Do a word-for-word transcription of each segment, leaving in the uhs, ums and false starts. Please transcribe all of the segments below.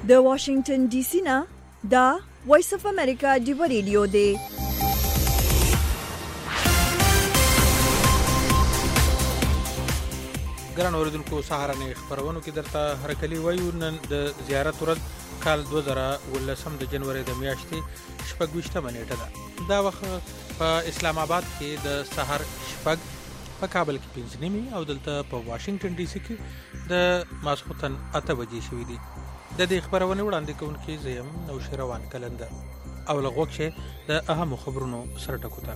د واشنگټن ډي سي نه دا وایس اف امریکا ډیو ریډیو دی. ګران اوریدونکو سهارنې خبرونو کې درته هرکلی وایو. نن د زیارت ورځ کال دوه زره ولسم د جنوري د میاشتې شپږ ویشتمه نیټه ده. دا وخت په اسلام آباد کې د سحر شپږ، په کابل کې پنځه نیمې او دلته په واشنگټن ډي سي کې د ماسخوتن اته بجې شوي دي. د دې خبرونه وړاندې کوونکي زیم نوشیروان کلندر او لغوک شه د اهمو خبرونو سره ټکوته.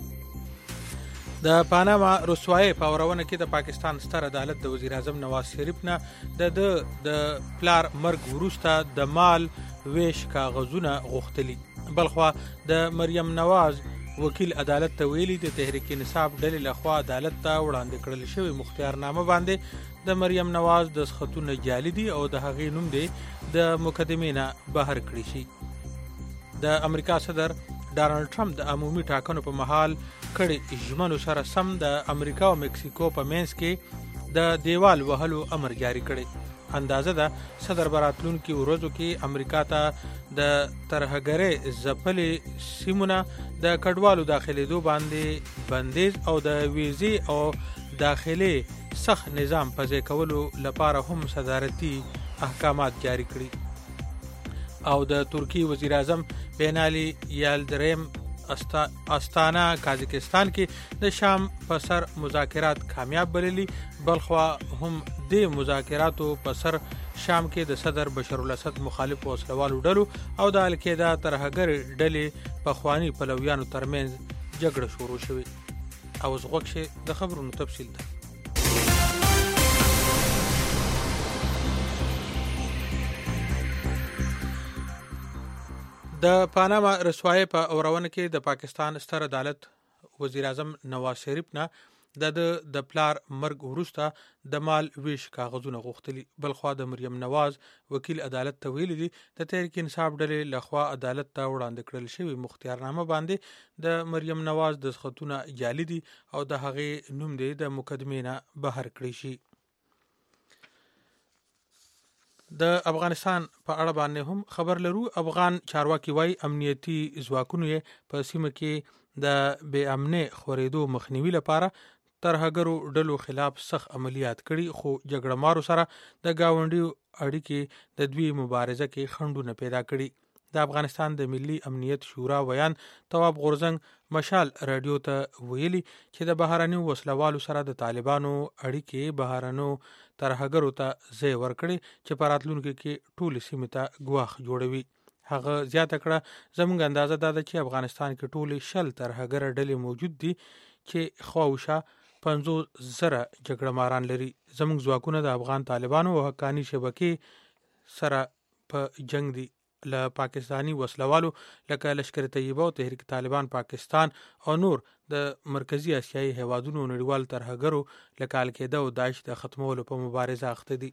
د پاناما رسوایی په اورونه کې د پاکستان ستر عدالت د وزیر اعظم نواز شریف نه د د پلار مرګ وروسته د مال ویش کاغذونه غوښتلي. بلخوا د مریم نواز وکیل عدالت ته ویلي د تحریک انصاف ډلې لخوا عدالت ته وړاندې کړل شوی مختارنامه باندې د مریم نواز د سختونه جعلي دي او د هغې نوم دی د مقدمې نه بهر کړی شي. د امریکا صدر ډانلډ ټرمپ د عمومي ټاکنو په مهال کړي ژمنو سره سم د امریکا او مکسیکو په منځ کې د دیوال وهلو امر جاری کړي. اندازه ده صدر براتلونکي ورځو کې امریکا ته د ترهګرۍ ځپلې سیمونه د کډوالو داخليدو باندې بندیز او د ویزې او داخلي سخت نظام په ځای کولو لپاره هم صدارتي احکامات جاری کړي. او د ترکی وزیر اعظم بینالي یلدریم استانا کازاکستان کې د شام په سر مذاکرات کامیاب بللي. بلخوا هم د مذاکراتو په سر شام کې د صدر بشار الاسد مخالف وسلوالو ډلو او د القاعده ترهګر ډلې په خواني پلویانو ترمنځ جګړه شروع شوه. او زغوکشه د خبرونو تفصیل ده. د پاناما رسوایی په اورونه کې د پاکستان ستر عدالت وزیر اعظم نواز شریف نه د د پلار مرګ وروسته د مال ویش کاغذونه غوښتلي. بلخوا د مریم نواز وکیل عدالت ته ویلي دي د تحریک انصاف ډلې لخوا عدالت ته وړاندې کړل شوی مختارنامه باندې د مریم نواز د سختونه جعلي دي او د هغې نوم دی د مقدمې نه بهر کړی شي. د افغانستان په اړه باندې هم خبر لرو. افغان چارواکي وايي امنیتي ځواکونو په سیمه کې د بې امنۍ خورېدو مخنیوي لپاره ترهګرو ډلو خلاف سخت عملیات کړي، خو جګړه مارو سره د گاونډیو اړیکې د دوی مبارزه کې خنډونه پیدا کړي. د افغانستان د ملي امنیت شورا ویان تواب غورزنګ مشال رادیو ته ویلي چې د بهرنیو وسلوالو سره د طالبانو اړیکې بهرنیو ترهګرو ته ځای ورکړي چې په راتلونکي کې ټول سیمې ته ګواښ جوړوي. هغه زیاته کړه زموږ اندازه دا ده چې افغانستان کې ټول شل ترهګر ډلې موجود دي چې خواوشا پنځوس زره جګړه ماران لري. زموږ ځواکونه د افغان طالبانو او حقاني شبکې سره په جنگ دي. له پاکستانی وسلوالو لکه لشکر طیبه او تحریک طالبان پاکستان او نور د مرکزی اسیایي هیوادونو نړیوال ترهګرو لکه القاعده او داعش د ختمولو په مبارزه اخته دي.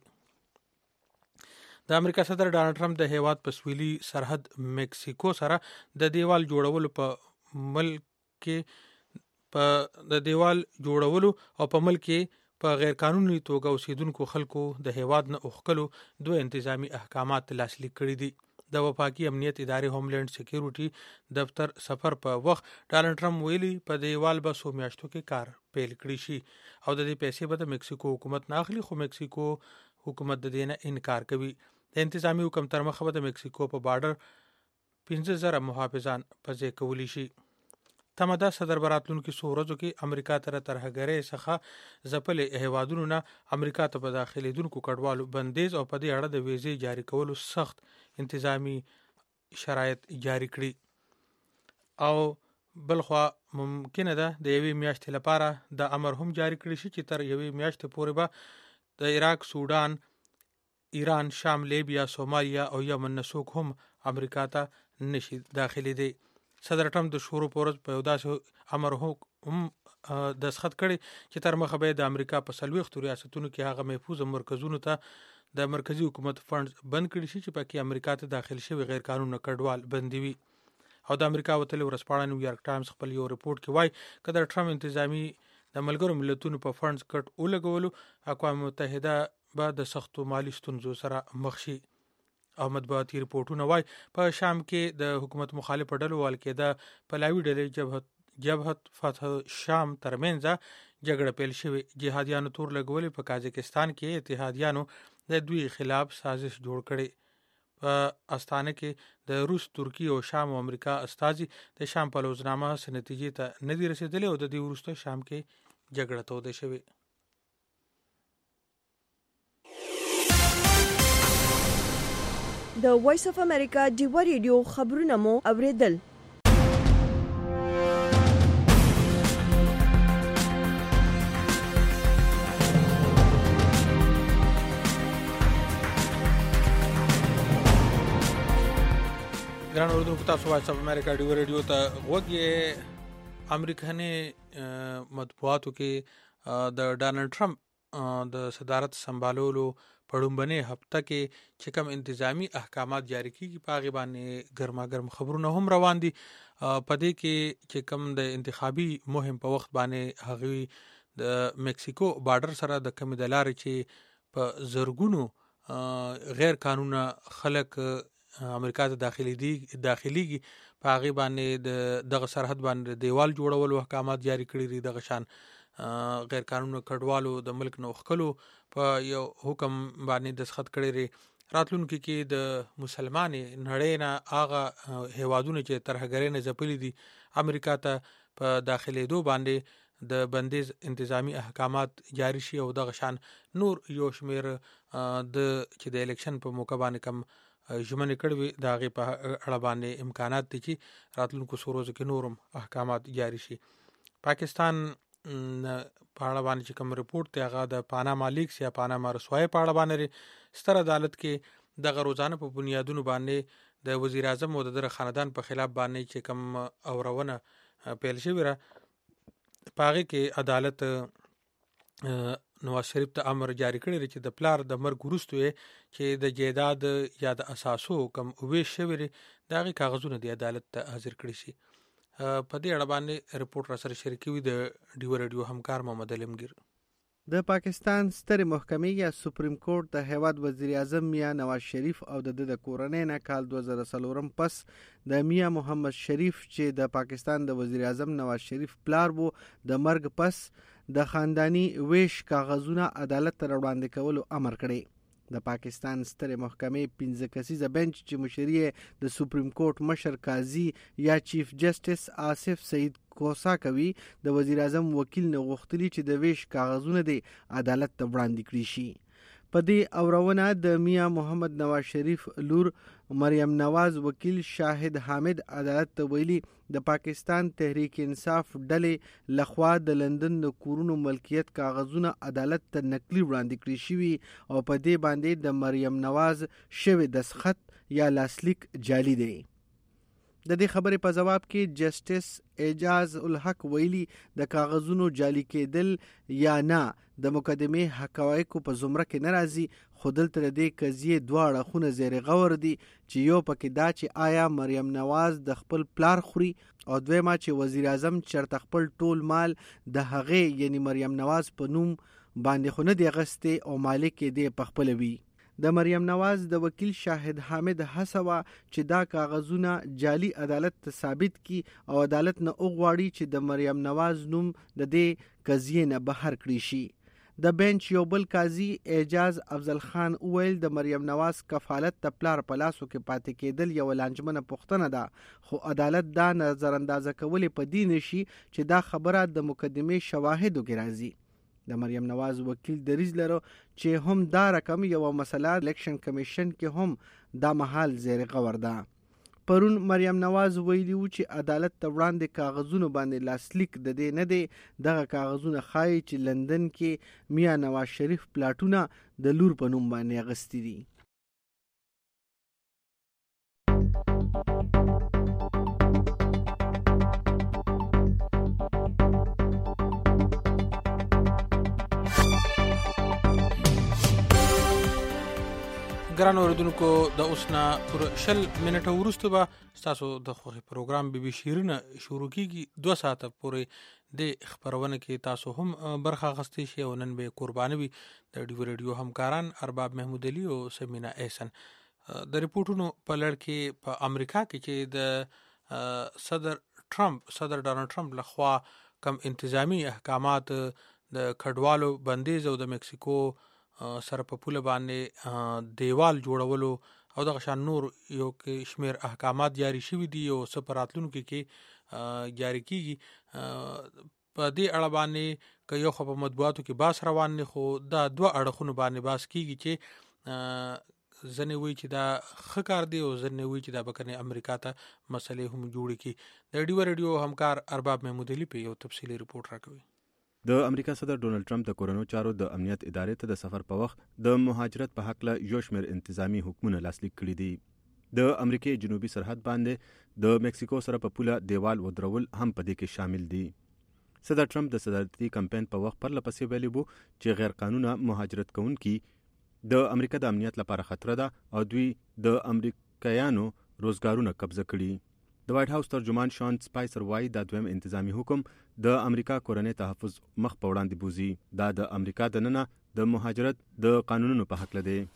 د امریکا صدر ډانلډ ټرمپ د هیواد په سویلي سرحد مکسیکو سره د دیوال جوړولو په ملک کې په د دیوال جوړولو او په ملک کې په غیر قانوني توګه اوسیدونکو خلکو د هیواد نه اوخکلو دوه انتظامی احکامات لاسلیک کړي دي. د وفاقي امنیت ادارې هوملند سکیورټي دفتر سفر په وخت ډانلډ ټرمپ ویلي په دیوال به څو میاشتو کې کار پیل کړی شي او د دې پیسې به د مکسیکو حکومت نه اخلي، خو مکسیکو حکومت د دې نه انکار کوي. د انتظامی حکم تر مخه به د مکسیکو په بارډر پنځه زره محافظان په ځای کولی شي. تمه ده صدر براتلونکي څو ورځو کې امریکا تر ترهګرۍ څخه ځپلې هیوادونو نه امریکا ته په داخليدونکو کډوالو بندیز او په دې اړه د ویزې جاری کولو سخت انتظامی شرایط جاری کړي. او بلخوا ممکنه ده د یوې میاشتې لپاره د امر هم جاری کړي شي چې تر یوې میاشتې پورې به د عراق، سودان، ایران، شام، لیبیا، سومالیا او یمن نه څوک هم امریکا ته نشي داخلي دي. صدر ټرمپ د شورو پورز په یو داسې امر هم دستخط کړي چې تر مخه به د امریکا په څلوېښتو ریاستونو کې هغه محفوظ مرکزونو ته د مرکزی حکومت فند بند کړي شي چې پکې امریکا ته داخل شوی غیر قانوني کډوال بندوي. او د امریکا وتلې ورځپاڼه نیویارک ټایمز خپل یو ریپورت کې وایي چې د ټرمپ انتظامی د ملګرو ملتونو په فندز کټ ولګولو اقوام متحده به د سختو مالی ستونزو سره مخ شي. او مطبوعاتي ریپورټونه وایي په شام کې د حکومت مخالف ډلو ول کېده پلاوي ډلې جبهت جبهت فتح شام ترمنځ جګړه پیل شوې. جهادیانو تور لګولې په قازقستان کې اتحادیانو د دوی خلاف سازش جوړ کړي. په استانه کې د روس، ترکی او شام او امریکا استازي د شام په لوزنامه سره نتیجې ته نه دي رسیدلې او د دې وروسته شام کې جګړه توده شوې. د وایس اف امریکا ډیوا ریډیو خبرونه مو اوریدل. ګران اوریدونکو، تاسو وایس اف امریکا ډیوا ریډیو ته غوږی. امریکایي مطبوعاتو کې د ډانلډ ټرمپ د صدارت سمبالولو په لومړنۍ هفته کې چې کوم انتظامی احکامات جاری کیږي په هغې باندې ګرما ګرم خبرونه هم روان دي. په دې کې چې کوم د انتخابي مهم په وخت باندې هغوی د مکسیکو بارډر سره د کمې د لارې چې په زرګونو غیر قانونه خلک امریکا ته داخلي دي داخليږي په هغې باندې د دغه سرحد باندې دیوال جوړولو احکامات جاری کړي دي. دغه شان غیر قانوني کډوالو د ملک نه وښکلو په یو حکم باندې دستخط کړی دی. راتلونکي کې د مسلمانې نړۍ نه هغه هیوادونه چې ترهګرۍ نه ځپلي دي امریکا ته په داخلېدو باندې د بندیز انتظامی احکامات جاری شي او دغه شان نور یو شمیر د چې د الیکشن په موقع باندې کم ژمنې کړې وي د هغې په اړه باندې امکانات دي چې راتلونکو څو ورځو کې نورم احکامات جاری شي. پاکستان په اړه باندې چې کوم ریپورت دی هغه د پاناما لیکس یا پاناما رسوایی په اړه باندې ستر عدالت کې دغه روزانه په بنیادونو باندې د وزیر اعظم او د دغه خاندان په خلاف باندې چې کوم اورونه پیل شوې را په هغې کې عدالت نواز شریف ته امر جاری کړی چې د پلار د مرګ وروسته یې چې د جیداد یا د اساسو کوم ویش شوی دی د هغې کاغذونه د عدالت ته حاضر کړي شي. په دې اړه باندې رپورټ را سره شریک وي د ډیوا ریډیو همکار محمد علمگیر. د پاکستان سترې محکمې یا سپریم کورټ د هیواد وزیر اعظم میاں نواز شریف او د د کورنۍ نه کال دوه زره څلورم پس د میاں محمد شریف چې د پاکستان د وزیر اعظم نواز شریف پلار وو د مرګ پس د خاندانی ویش کاغذونه عدالت ته وړاندې کولو امر کړی. د پاکستان سترې محکمې پنځه کسیزه بنچ چې مشري د سپریم کورټ مشر قاضي یا چیف جسټس آصف سعید کوسا کوي د وزیر اعظم وکیل نه غوښتلی چې د ویش کاغذونه د عدالت ته وړاندې کړي شي. په دې اورونه د میاں محمد نواز شریف لور مریم نواز وکیل شاهد حامد عدالت ته ویلي د پاکستان تحریک انصاف ډلې لخوا د لندن د کورونو ملکیت کاغذونه عدالت ته نقلي وړاندې کړي شوي او په دې باندې د مریم نواز شوی دستخط یا لاسلیک جعلي دی. د دې خبرې په جواب کې جسټس اعجاز الحق ویلي د کاغذونو جعلي کېدل یا نه د مقدمې حقایقو په زمره کې نه راځي، خو دلته د دې قضیې دوه اړخونه زیر غور دي چې یو پکې دا چې آیا مریم نواز د خپل پلار خوري او دویمه چې وزیر اعظم چرته خپل ټول مال د هغې یعنی مریم نواز په نوم باندې خو نه دی اخیستی او مالک یې دی په خپله وي. د مریم نواز د وکیل شاهد حامد هڅه وه چې دا کاغذونه جعلي عدالت ته ثابت کی او عدالت نه وغواړي چې د مریم نواز نوم د دې قضیې نه بهر کړی شي. د بنچ یو بل قاضي اعجاز افضل خان وویل د مریم نواز کفالت د پلار په لاسو کې پاتې کېدل یو لانجمنه پوښتنه ده، خو عدالت دا نظر اندازه کولې په دې نشي چې دا خبره د مقدمې شواهدو کې راځي. د مریم نواز وکیل دریځ لرو چې هم دا رقم یو مسله الیکشن کمیشن کې هم دا محل زیر غور ده. پرون مریم نواز ویلی و چې عدالت ته وړاندې کاغذونو باندې لاسلیک د دې نه دی. دغه کاغذونه ښایي چې لندن کې میاں نواز شریف پلاټونه د لور په نوم باندې اخیستي دي. ګران اوریدونکو د اوس نه پر شل منټه وروسته به ستاسو د خوښې پروګرام بي بي شیرینه شروع کیږي. دوه ساعته پورې د خپرونه کې تاسو هم برخه اخیستی شئ او نن به قرباني وي د ډیو ریډیو همکاران ارباب محمود علي او سمینا احسن. د ریپورتونو په لړ کې په امریکا کې چې د صدر ټرمپ صدر ډانلډ ټرمپ لخوا کم انتظامی احکامات د کډوالو بندیز او د مکسیکو سره په پوله باندې دیوال جوړولو او د غشان نور یو کې شمیر احکامات جاری شوي دي او سپراتلونکو کې جاری کیږي په دې اړه باندې که یو خو په مطبوعاتو کې باس روان نه خو دا دوه اړخونو باندې باس کیږي چې ځنې وی چې دا ښه کار دی او ځنې وی چې دا بکنه امریکا ته مسلې هم جوړ کی. د ډیو ریډیو همکار ارباب محمود علي په یو تفصیلی ریپورت راکوي. د امریکا صدر ډونلډ ټرمپ د کورونو چارو د امنیت ادارې ته د سفر په وخت د مهاجرت په حق له یو شمېر انتظامی حکمونه لاسلیک کړي دي. د امریکای جنوبي سرحد باندې د مکسیکو سره په پوله دیوال ودرول هم په دې کې شامل دي. صدر ټرمپ د صدارتي کمپاین په وخت پر لپسې ویلي وو چې غیر قانونه مهاجرت کوونکي د امریکا د امنیت لپاره خطر ده او دوی د امریکایانو روزګارونه قبضه کړي. د وایټ هاوس ترجمان شان سپایسر وایي دا دویم انتظامی حکم د امریکا کورنۍ تحفظ مخ په وړاندې بوزي. دا د امریکا د ننه د مهاجرت د قانونونو په حق لده.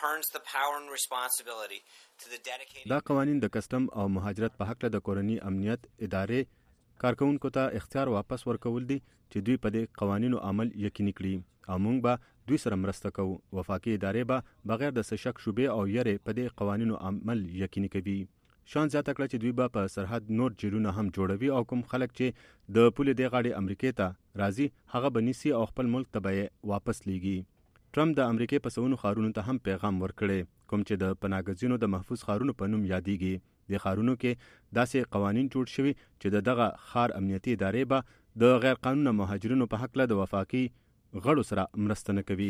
دا قوانین د کسټم او مهاجرت په حق له د کورنۍ امنیت ادارې کارکونکو ته اختیار واپس ورکول دي چې دوی په دې قوانینو عمل یقیني کړي او موږ به دوی سره مرسته کوو. وفاقي ادارې به بغیر د څه شک شوبې او یې په دې قوانینو عمل یقیني کوي. شان زیاته کړه چې دوی به په سرحد نور جیلونه هم جوړوي او کوم خلک چې د پولې د غاړې امریکای ته راځي هغه به نیسي او خپل ملک ته به واپس لیږي. ټرمپ د امریکای په سونو خارونو ته هم پیغام ورکړي کوم چې د پناهګزینو د محفوظ خارونو په نوم یادېږي. د خارونو کې داسې قوانین جوړ شوي چې د دغه خار امنیتي ادارې به د غیر قانونه مهاجرینو په حق له د وفاقي غړو سره مرسته نه کوي.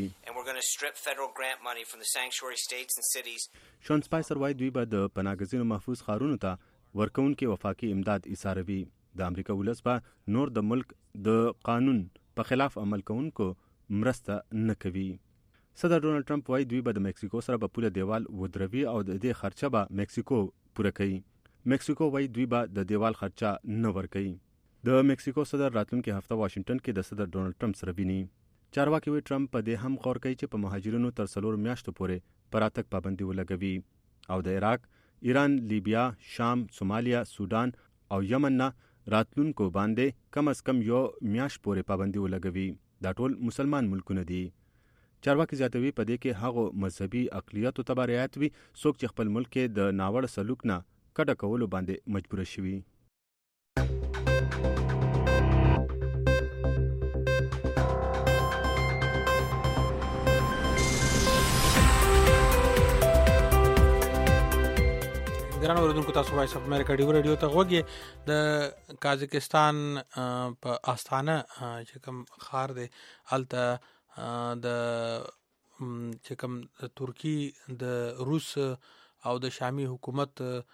شون سپایسر وایي دوی به د پناهګزینو محفوظ خارونو ته ورکوونکي وفاقي امداد ایساروي. د امریکا ولس به نور د ملک د قانون په خلاف عمل کوونکو مرسته نه کوي. صدر ډونلډ ټرمپ وایي دوی به د مکسیکو سره په پوله دیوال ودروي او د دې خرچه به مکسیکو پوره کوي. مکسیکو وایي دوی به د دیوال خرچه نه ورکوي. د مکسیکو صدر راتلونکي هفته واشنگټن کې د صدر ډونلډ ټرمپ سره ویني. چارواکي وایي ټرمپ په دې هم غور کوي چې په مهاجرینو تر څلور میاشتو پورې پر راتګ پابندي ولګوي او د عراق، ایران، لیبیا، شام، سومالیا، سودان او یمن نه راتلونکو باندې کم از کم یو میاشت پورې پابندي ولګوي. دا ټول مسلمان ملکونه دي. چارواکي زیاتوي په دې کې هغه مذهبي اقلیتو ته رعایت وي څوک چې خپل ملک کې د ناوړه سلوک نه کډه کولو باندې مجبور شوي. ګران اوریدونکو تاسو وایس اف امریکا ډیو ریډیو ته غوږی. د قازقستان په آستانه چې کوم خار دی هلته د چې کوم ترکی د روس او د شامی حکومت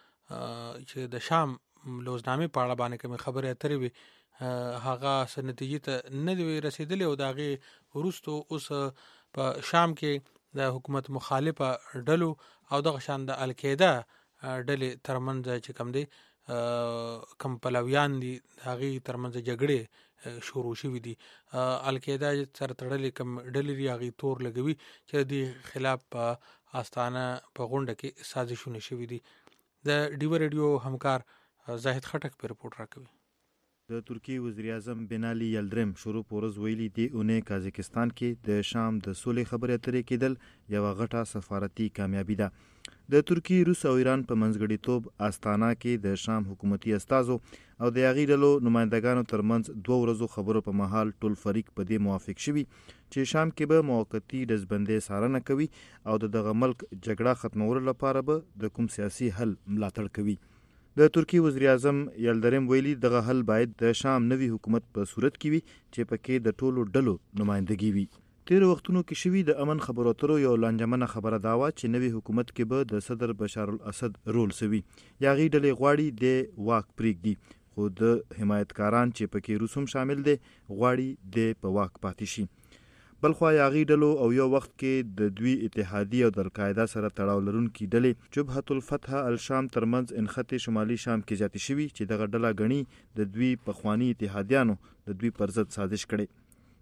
چې د شام لوزنامې په اړه باندې کوم خبرې اترې وي هغه څه نتیجې ته نه دی رسیدلې او د هغې وروستو اوس په شام کې د حکومت مخالفه ډلو او دغه شان د القاعده ډلې ترمنځ چې کوم دی کوم پلویان دي هغې ترمنځ جګړې شروع شوي دي. القاعده سره تړلې کوم ډلې دي هغې تور لګوي چې د خلاف په آستانه په غونډه کې سازشونه شوي دي. د ډیو ریډیو همکار زاهد خټک په رپورټ راکوي. د ترکی وزیر اعظم بنالي یلدرم شروع پورز ویلي دی اونې قازقستان کې د شام د سولې خبرې اترې کېدل یوه غټه سفارتي کامیابي ده. د ترکی، روس او ایران په منځګړیتوب آستانه کې د شام حکومتي استازو او د هغې ډلو نمایندګانو ترمنځ دوه ورځو خبرو په مهال ټول فریق په دې موافق شوي چې شام کې به موقتي ډزبندۍ څارنه کوي او د دغه ملک جګړه ختمولو لپاره به د کوم سیاسي حل ملاتړ کوي. د ترکی وزیر اعظم یلدرم ویلي دغه حل باید د شام نوي حکومت په صورت کې وي چې پکې د ټولو ډلو نمایندګي وي. تیر وختونو کې شوي د امن خبرو اترو یو لانجمنه خبره دا وه چې نوي حکومت کې به د صدر بشار الاسد رول سوي یا هغې ډلې غواړي د واک پرېږدي خو د حمایتکاران چې پکې روس هم شامل دی غواړي د په واک پاتې شي. بلخوا هغې ډلو او یو وخت کې د دوی اتحادیې او د القاعده سره تړاو لرونکي ډلې جبهة الفتح الشام ترمنځ انخطې شمالي شام کې زیاتې شوي چې دغه ډله ګڼي د دوی پخواني اتحادیانو د دوی پر ضد سازش کړی.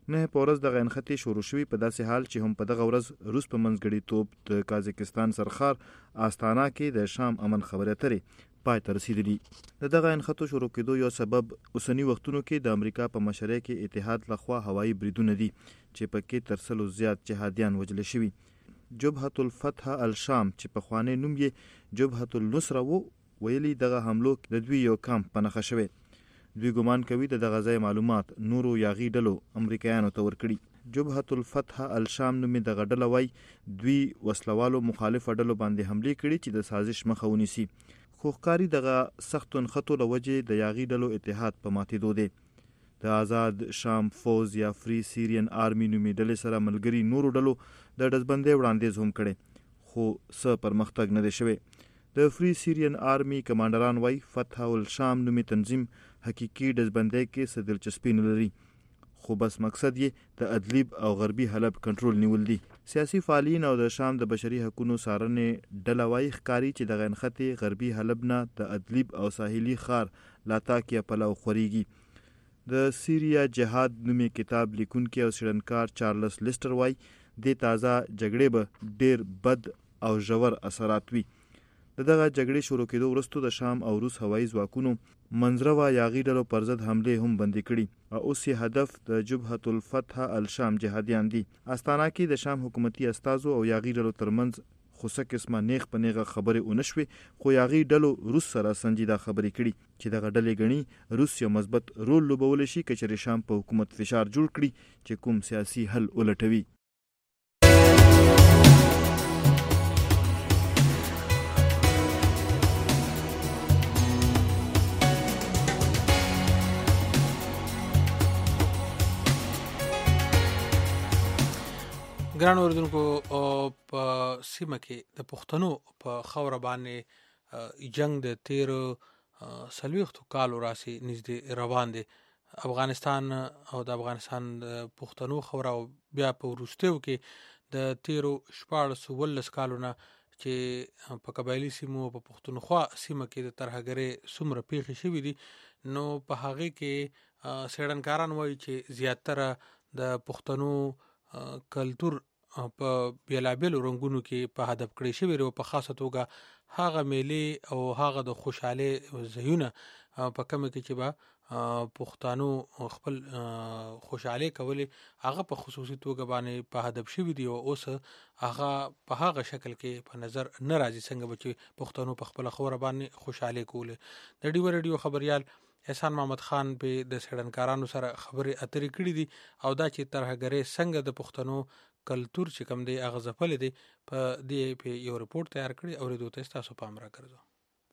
نه په ورځ دغه انخطې شروع شوي په داسې حال چې هم په دغه ورځ روس په منځګړیتوب د قازقستان سرخار آستانا کې د شام امن خبرې اترې پای ته رسیدلي. د دغه انخطو شروع کېدو یو سبب اوسني وختونو کې د امریکا په مشرۍ کې اتحاد لخوا هوایي بریدونه دي چې پکې تر سلو زیات جهادیان وژل شوي. جبهة الفتح الشام چې پخوانی نوم یې جبهة النصره و ویلي دغه حملو د دوی یو کامپ په نښه شوی. دوی ګمان کوي د دغه ځای معلومات نورو یاغي ډلو امریکایانو ته ورکړي. جبهة الفتح الشام نومې دغه ډله وایي دوی وسلوالو مخالفه ډلو باندې حملې کړي چې د سازش مخه ونیسي. خو ښکاري دغه سختو انخطو له وجې د یاغي ډلو اتحاد په ماتېدو دی. د آزاد شام فوز یا فری سیرین آرمي نومې ډلې سره ملګري نورو ډلو د ډزبندۍ وړاندیز هم کړی خو څه پرمختګ نه دی شوی. د فری سیرین آرمي کمانډران وایي فتح الشام نومې تنظیم حقیقي ډزبندۍ کې څه دلچسپي نه لري خو بس مقصد یې د ادلیب او غربي حلب کنټرول نیول دي. سیاسي فعالین او د شام د بشري حقوقو څارنې ډله وایي ښکاري چې دغه انخطې غربي حلب نه د ادلیب او ساحلي ښار لاتاکیا پلو خوريږي. د سیریا جهاد نومې کتاب لیکونکي او څېړنکار چارلس لیسټر وایي د تازه جګړې به ډېر بد او ژور اثرات وي. د دغه جګړې شروع کېدو وروسته د شام او روس هوایي ځواکونو منځروا یاغي ډلو پر ضد حملې هم بندي کړي او اوس یې هدف د جبهة الفتح الشام جهادیان دي. آستانا کې د شام حکومتي استازو او یاغي ډلو ترمنځ خو څه قسمه نیغ په نیغه خبرې ونه شوې خو یاغي ډلو روس سره سنجیده خبرې کړي چې دغه ډلې ګڼي روس یو مثبت رول لوبولی شي که چېرې شام په حکومت فشار جوړ کړي چې کوم سیاسي حل ولټوي. ګران اوریدونکو په سیمه کې د پښتنو په خاوره باندې جنگ د تیر څلوېښتو کالو راسي نږدې روان دی. افغانستان او د افغانستان د پښتنو خاوره او بیا په وروستیو کې د تیرو شپاړس اوولس کالو نه چې په قبایلي سیمو په پښتونخوا سیمه کې د ترهګرۍ څومره پیښې شوي دي نو په هغې کې څېړنکاران وایي چې زیاتره د پښتنو کلتور په بیلابیلو رنګونو کې په هدف کړی شوی او په خاصه توګه هغه میلې او هغه د خوشحالۍ ځایونه په کومه کې چې به پښتانو خپل خوشحالۍ کولې هغه په خصوصي توګه باندې په هدف شوي دي او اوس هغه په هغه شکل کې په نظر نه راځي څنګه به چې پښتنو په خپله خاوره باندې خوشحالۍ کولې. د ډیو ریډیو خبریال احسان محمد خان په د څېړنکارانو سره خبرې اترې کړې دي او دا چې ترهګرۍ څنګه د پښتنو کلتور چې کوم دی هغه ځپلی دی په دې په یو رپورټ تیار کړی اورېدو ته ستاسو پام راګرځو.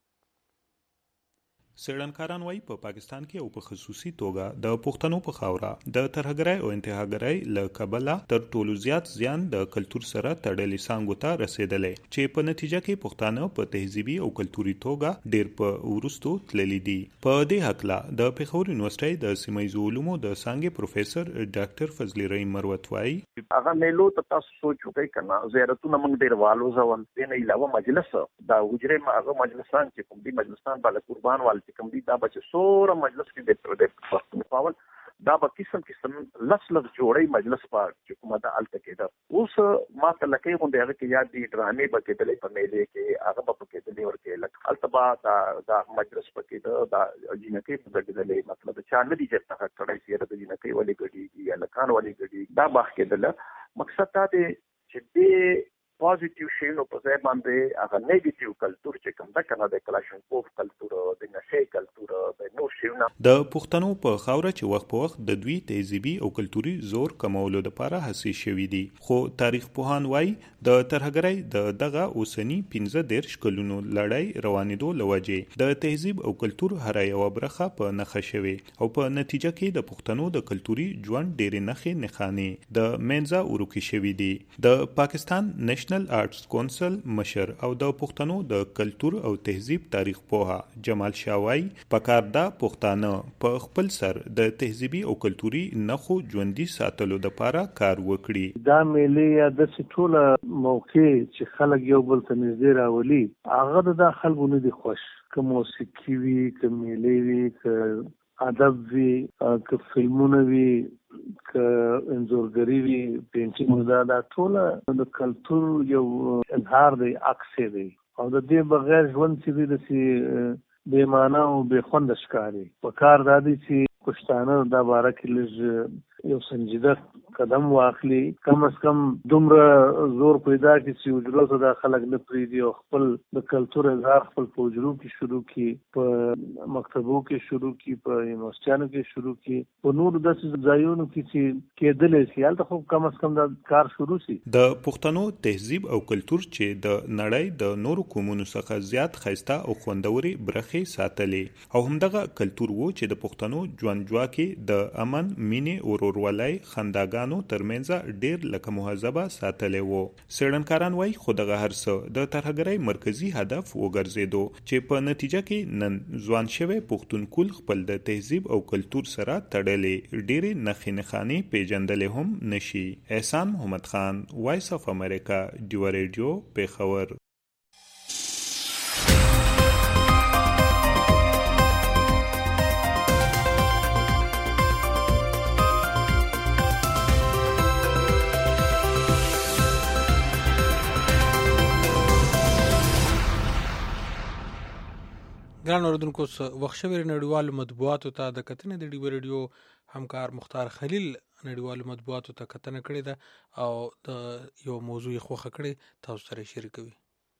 څېړنکاران وایي په پاکستان کې او په خصوصي توګه د پښتنو په خاوره د ترهګرۍ او انتهاګرۍ له کبله تر ټولو زیات زیان د کلتور سره تړلې څانګو ته رسېدلی چې په نتیجه کې پښتانه په تهذیبي او کلتوري توګه ډېر په وروستو تللي دي. په دې هکله د پېښور یونیورسټۍ د سیمه ییزو علومو د څانګې پروفیسر ډاکټر فضلي رحیم مروت وایي هغه میلو ته تاسو سوچ وکړئ که نه زیارتونه موږ ډېر والوځول. دې نه علاوه مجلس دا حجرې هغه مجلسان چې کوم دي مجلسان بالا قربان وال کوم دي دا به چې سوره مجلس کې د پښتونخوا دا به قسم قسم لس لس جوړی مجلس په چې کومه دا هلته کېده. اوس ما ته لکۍ غوندې هغه کې یاد دي ډرامې به کېدلې په میلې کې هغه به په کېدلې ورکې لکه هلته به دا دا مجلس په کېده دا جینکۍ په ګډېدلې مطلب چا نه دي چې هغه کړی چې د جینکۍ ولې ګډېږي یا لکان ولې ګډېږي دا باخ کېدله. مقصد دا دی چې دې پازیټیو شیونو په ځای باندې هغه نیګیټیو کلتور چې کوم ده که نه د کلاشینکوف کلتور د نشې کلتور د نور شیونه د پښتنو په خاوره چې وخت په وخت د دوی تهذیبي او کلتوري زور کمولو لپاره هڅې شوي دي خو تاریخ پوهان وایي د ترهګرۍ د دغه اوسني پنځه دېرش کلونو لړۍ روانېدو له وجې د تهذیب او کلتور هره یوه برخه په نښه شوې او په نتیجه کې د پښتنو د کلتوري ژوند ډېرې نښې نښانې د منځه ورکې شوي دي. د پاکستان نېشنل نېشنل آرټس کونسل مشر او د پښتنو د کلتور او تهذیب تاریخ پوها جمال شاوای پکار دا پښتانه په خپل سر د تهذیبي او کلتوري نخو ژوندۍ ساتلو لپاره کار وکړي. دا ملي یا د ټوله موقع چې خلک یو بل ته نږدې راولي هغه د خلکو نه دي خوښ که موسیقي وي که میلې وي که ادب وي که فلمونه وي که انځورګري وي پینټینګ دا دا ټول د کلتور یو اظهار دی عکس دی او د دې بغیر ژوند چې دی د بې معنا او بې خوند ښکاري په کار دا دی چې پښتانه دا باره کې لږ یو سنجیده قدم واخلي کم از کم دومره زور پیدا کړي چې حجرو ته دا خلک نه پرېږدي او خپل د کلتور اظهار خپل په حجرو کې شروع کړي په مکتبو کې شروع کړي په یونیورسټیانو کې شروع کړي په نورو داسې ځایونو کې چې کېدلی شي هلته خو کم از کم دا کار شروع شي. د پښتنو تهذیب او کلتور چې د نړۍ د نورو قومونو څخه زیات ښایسته او خوندورې برخې ساتلې او همدغه کلتور وو چې د پښتنو ژوندجواکې د امن مینې ورورولۍ خنداګانو ترمنځ ډیر لکه مهذبه ساتلې وو. څېړنکاران وایي خو دغه هر څه د ترهګرۍ مرکزي هدف وګرځېدو چې په نتیجه کې نن ځوان شوی پښتونکول خپل د تهذیب او کلتور سره تړلې ډېرې نښې نښانې پیژندلې هم نشي. احسان محمد خان، وایس اف امریکا، ډیو ریډیو، پېښور. ګران اوریدونکو، وخت شوی نړیوالو مطبوعاتو ته د کتنې د ډیو ریډیو همکار مختار خلیل نړیوالو مطبوعاتو ته کتنه کړې ده او د یو موضوع یې خوښه کړې تاسو سره شریکوي.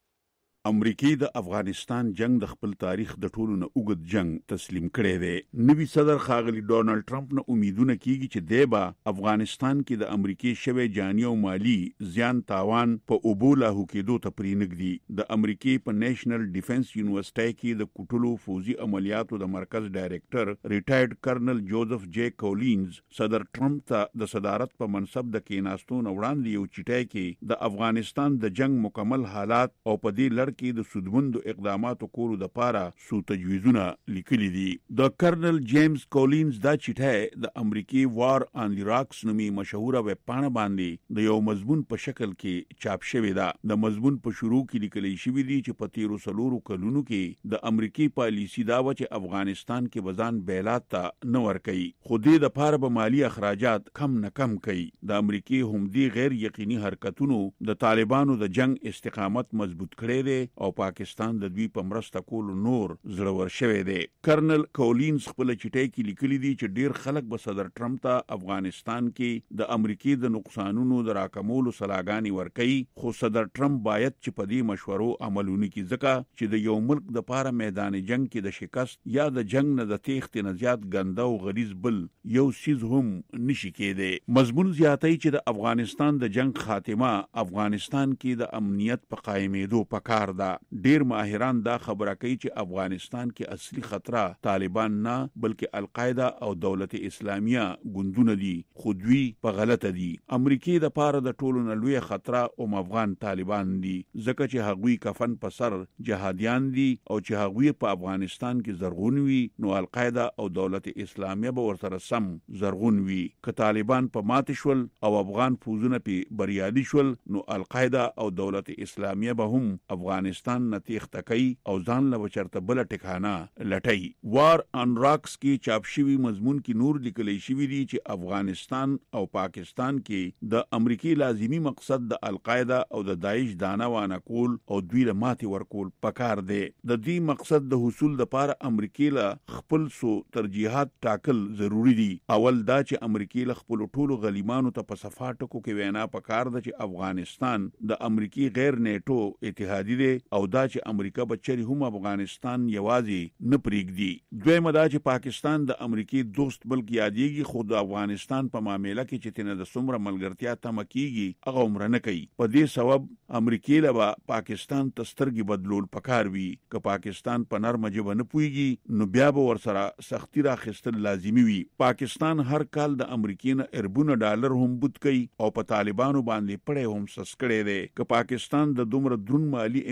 امریکای د افغانستان جنگ د خپل تاریخ د ټولو نه اوږد جنگ تسلیم کړی دی. نوی صدر ښاغلي ډونالد ټرمپ نه امیدونه کیږي چې دی به افغانستان کې د امریکای شوی جانی او مالی زیان تاوان په اوبو لاهو کېدو ته پرېنږدي. د امریکای په نیشنل ډیفنس یونیورسيټي کې د کوټلو فوزي عملیاتو د مرکز ډایریکټر ریټایرډ کرنل جوزف جے کولینز صدر ټرمپ ته د صدارت په منصب د کېناستو نه وړاندې یو چټای کې د افغانستان د جنگ مکمل حالات او په دې لړ کې د سودمندو اقداماتو کولو د پاره سو تجویزونه لیکلي دي. د کرنل جیمز کولینز دا چټای د امریکای وار آن دی راکس نومي مشهوره ویب پاڼه باندې د یو مضمون په شکل کې چاپ شوی ده. د مضمون په شروع کې لیکل شوی دی چې په تیرو سلورو کلونو کې د امریکای پالیسی دا و چې افغانستان کې بزان بیلات ته نه ورکوي، خو دې د پاره به مالی اخراجات کم نه کم کوي. د امریکای همدې غیر یقیني حرکتونو د طالبانو د جنگ استقامت مضبوط کړی دی او پاکستان د دوی په مرسته کولو نور زړور شوی دی. کرنل کولینز خپل چټای کې لیکلي دي چې ډیر خلک به صدر ټرمپ ته افغانستان کې د امریکای د نقصانونو د راکمولو صلاحګانې ورکوي، خو صدر ټرمپ باید چې په دې مشورو عملونه کړي ځکه چې د یو ملک د پاره میدان جنگ کې د شکست یا د جنگ نه د تېښتې نه زیات ګنده او غلیظ بل یو سیز هم نشي کېدی. مضمون زیاتوي چې د افغانستان د جنگ خاتمه افغانستان کې د امنیت په قائمېدو پکار ده. ډیر ماهران دا خبره کوي چې افغانستان کې اصلي خطر طالبان نه بلکې القاعده او دولت اسلامیه ګوندونه دي، خو دوی په غلطه دي. امریکای د پاره د ټولو نه لوی خطر او افغان طالبان دي ځکه چې هغوی کفن په سر جهادیان دي او چې هغوی په افغانستان کې زرغون وي نو القاعده او دولت اسلامیه به ورسره سم زرغون وي. که طالبان په مات شول او افغان فوزونه په بریالي شول نو القاعده او دولت اسلامیه به هم افغانستان نه تېښته کوي او ځان له چرته بل ټکانه لټي. وار ان راکس کې چاپ شوی مضمون کې نور لیکل شوی دی چې افغانستان او پاکستان کې د امریکای لازمی مقصد د القاعده او د داعش دانه وانه کول او دوی له ماتي ورکول پکار دی. د دې مقصد د حصول لپاره امریکای له خپل سو ترجیحات ټاکل ضروری دي. اول دا چې امریکای له خپل ټولو غلیمانو ته په صفاټکو کې وینا پکار ده چې افغانستان د امریکای غیر نیټو اتحادی دی او دا چې امریکا بچری هم افغانستان یوازې نه پریږدي. دویمه دا چې پاکستان د امریکای دوست بلکې یادېږي خو د افغانستان په معاملې کې چې تنه د څومره ملګرتیا تمه کیږي هغه عمر نه کوي. په دې سبب امریکای له پاکستان تسترګي بدلول پکار وي. که پاکستان په نرمه ژبه نه پويږي نو بیا به ورسره سختی راخستل لازمی وي. پاکستان هر کال د امریکای نه اربونه ډالر هم بوت کوي او په طالبانو باندې پړې هم سس کړي دي. که پاکستان د دومره درون مالی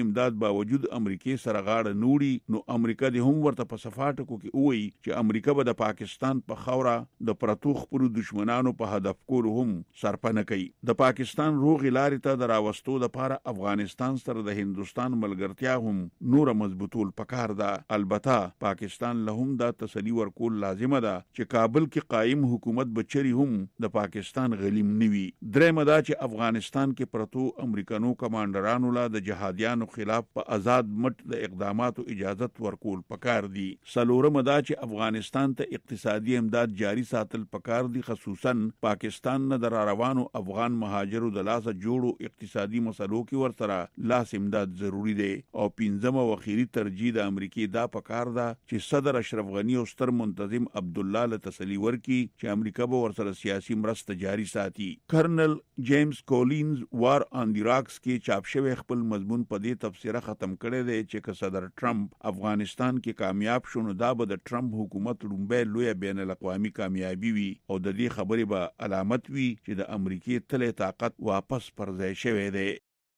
امداد باوجود امریکای سره غاړه نوړي نو امریکا د هم ورته په صفاټکو کې وایي چې امریکا به د پاکستان په خوره د پرتو خپلو دشمنانو په هدف کولو هم سرپنه کوي. د پاکستان روغې لارې ته د راوستو لپاره افغانستان سره د هندوستان ملګرتیا هم نور مضبوطول پکار ده. البته پاکستان له هم دا تسلی ورکول لازمه ده چې کابل کې قائم حکومت بچری هم د پاکستان غلیم نوي. درېمه دا چې افغانستان کې پرتو امریکانو کمانډرانو لا د جهادیانو خلاف په آزاد مټ د اقداماتو اجازت ورکول پکار دي. سلورمه دا چې افغانستان ته اقتصادي امداد جاری ساتل پکار دي، خصوصا پاکستان نه در روانو افغان مهاجرو د لاسه جوړو اقتصادي مسلو کې ورسره لاس امداد ضروری دی. او پنځمه او اخیری ترجیح د امریکای دا پکار ده چې صدر اشرف غنی او ستر منتظم عبد الله له تسلی ورکي چې امریکا به ورسره سیاسي مرسته جاری ساتي. کرنل جیمز کولینز وار آن دی راکس کې چاپ شوی خپل مضمون په دې تفسیره ختم کړی دی چې که صدر ټرمپ افغانستان کې کامیاب شونه دا به د ټرمپ حکومت لومبه لوی بین الاقوامي کامیابی وي او د دې خبرې به علامت وي چې د امریکای تله طاقت واپس پر ځای شوی دی.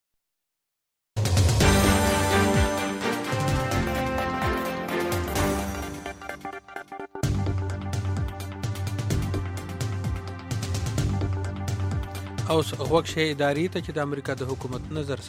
او وخت شي اداري ته چې د امریکا د حکومت نظر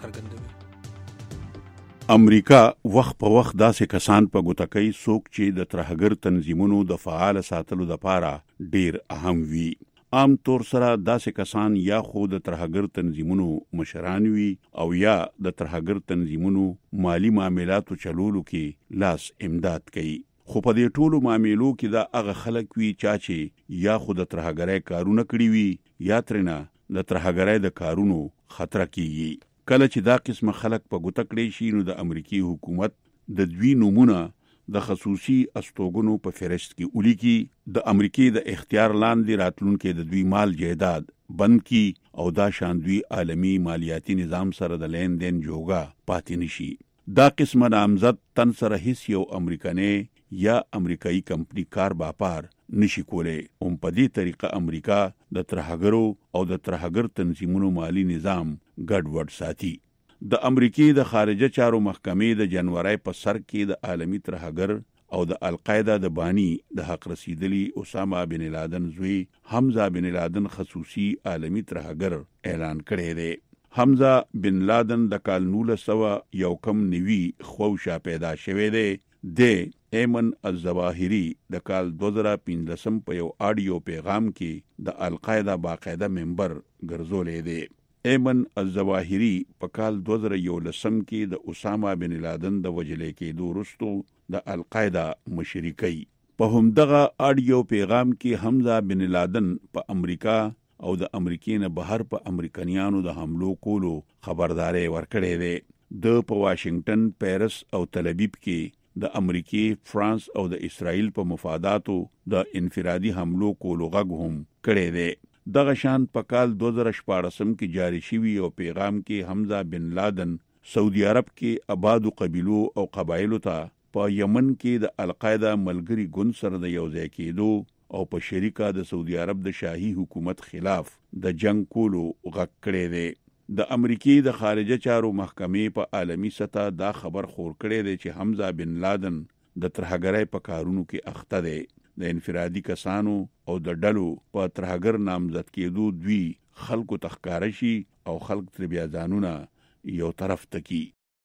څرګندوي. امریکا وخت په وخت داسې کسان په ګوتکۍ څوک چې د ترهګر تنظیمونو د فعال ساتلو لپاره ډیر اهم وي. عام طور سره داسې کسان یا خو د ترهګر تنظیمونو مشران وي او یا د ترهګر تنظیمونو مالی معاملاتو چلولو کې لاس امداد کوي. خو په دې ټولو معاملو کې دا هغه خلک وي چې یا خو د ترهګرۍ کارونه کړی وي یا ترنه د ترهګرۍ د کارونو خطر کیږي. کله چې دا قسمه خلک په ګوته کړی شي نو د امریکای حکومت د دوی نمونه د خصوصي استوګنو په فهرست کې ولیکي، د امریکای د اختیار لاندې راتلونکو د دوی مال جایداد بند کی او دا شان دوی عالمی مالیاتی نظام سره د لین دین جوګه پاتې نشي. دا قسمه نامزد تن سره هیڅ یو امریکاني یا امریکایي کمپنی کار باپار نشي کولای. هم په دې طریقه امریکا د ترهګرو او د ترهګر تنظیمونو مالی نظام ګډوډ ساتي. د امریکای د خارجه چارو محکمې د جنوري په سر کې د عالمی ترهګر او د القاعده د بانی د حق رسیدلی اسامه بن لادن زوی حمزه بن لادن خصوصي عالمی ترهګر اعلان کړی دی. حمزه بن لادن د کال نولس سوه یو کم نوي خوشا پیدا شوی دی. د ایمن الظواهری د کال دو زره پنځلسم په یو آډیو پیغام کې د القاعده باقاعده ممبر ګرځولې دی. ایمن الظواهری په کال دو زره یولسم کې د اسامه بن لادن د وجلې کېدو وروسته د القاعده مشري کوي. په همدغه آډیو پیغام کې حمزه بن لادن په امریکا او د امریکای نه بهر په امریکایانو د حملو کولو خبرداري ورکړې ده. د په واشنگټن، پیرس او تل ابیب کې د امریکای، فرانس او د اسرائیل په مفاداتو د انفرادي حملو کولو غږ هم کړی دی. دغه شان په کال دو زره شپاړسم کې جاری شوی او پیغام کې حمزه بن لادن سعودي عرب کې آبادو قبیلو او قبایلو ته په یمن کې د القاعده ملګری ګوند سره د یوځای کېدو او په شریکه د سعودي عرب د شاهي حکومت خلاف د جنگ کولو غږ کړی دی. د امریکای د خارجه چارو محکمې په عالمی سطح دا خبر خور کړی دی چې حمزه بن لادن د ترهګرۍ په کارونو کې اخته دی. د انفرادي کسانو او د ډلو په ترهګر نامزد کېدو دوی خلکو تخکاره شي او خلک تر بیا ځانونه یو طرف ته کی.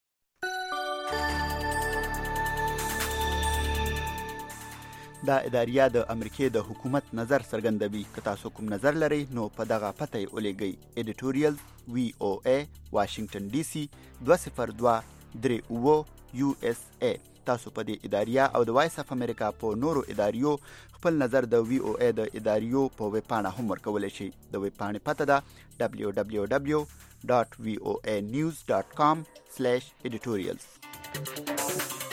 دا اداریه د امریکای د حکومت نظر څرګندوي. که تاسو کوم نظر لرئ نو په دغه پته یې ولیږئ. ایډیټوریال وی او ای واشنگټن ډي سي دوه صفر دوه درې اوه یو اس ای. تاسو په دې اداریه او د وایس اف امریکا په نورو اداریو خپل نظر د وی او ای د اداریو په ویب پاڼه هم ورکولی شئ. د ویب پاڼې پته ده دبلیو دبلیو دبلیو ډاټ وی او ای نیوز ډاټ کام سلیش ایډیټوریالز.